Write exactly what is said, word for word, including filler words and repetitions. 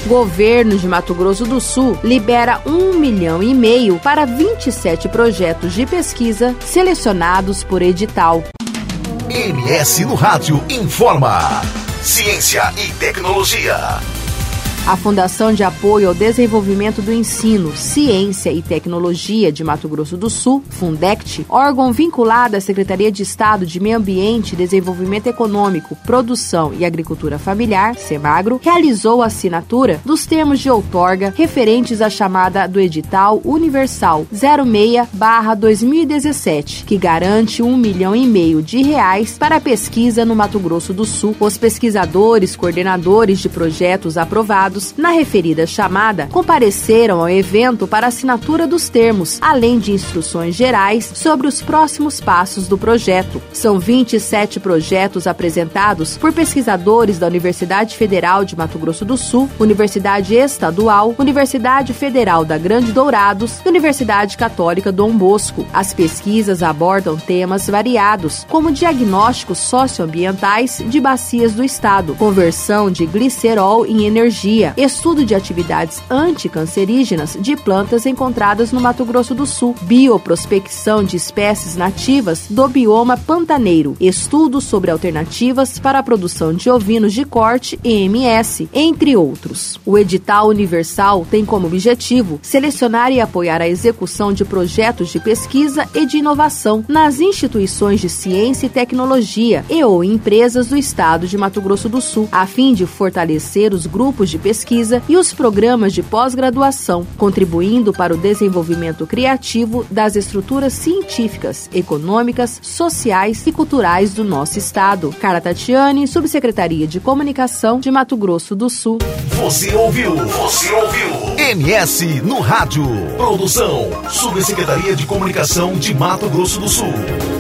Governo de Mato Grosso do Sul libera um milhão e meio para vinte e sete projetos de pesquisa selecionados por edital. M S no Rádio informa. Ciência e tecnologia. A Fundação de Apoio ao Desenvolvimento do Ensino, Ciência e Tecnologia de Mato Grosso do Sul, Fundect, órgão vinculado à Secretaria de Estado de Meio Ambiente, Desenvolvimento Econômico, Produção e Agricultura Familiar, SEMAGRO, realizou a assinatura dos termos de outorga referentes à chamada do Edital Universal zero seis barra dois mil e dezessete, que garante um milhão e meio de reais para a pesquisa no Mato Grosso do Sul. Os pesquisadores, coordenadores de projetos aprovados na referida chamada compareceram ao evento para assinatura dos termos, além de instruções gerais sobre os próximos passos do projeto. São vinte e sete projetos apresentados por pesquisadores da Universidade Federal de Mato Grosso do Sul, Universidade Estadual, Universidade Federal da Grande Dourados e Universidade Católica Dom Bosco. As pesquisas abordam temas variados, como diagnósticos socioambientais de bacias do estado, conversão de glicerol em energia, estudo de atividades anticancerígenas de plantas encontradas no Mato Grosso do Sul, bioprospecção de espécies nativas do bioma pantaneiro, estudos sobre alternativas para a produção de ovinos de corte e M S, entre outros. O edital universal tem como objetivo selecionar e apoiar a execução de projetos de pesquisa e de inovação nas instituições de ciência e tecnologia e ou empresas do estado de Mato Grosso do Sul, a fim de fortalecer os grupos de pesquisa e os programas de pós-graduação, contribuindo para o desenvolvimento criativo das estruturas científicas, econômicas, sociais e culturais do nosso estado. Carla Tatiane, Subsecretaria de Comunicação de Mato Grosso do Sul. Você ouviu? Você ouviu? M S no Rádio. Produção, Subsecretaria de Comunicação de Mato Grosso do Sul.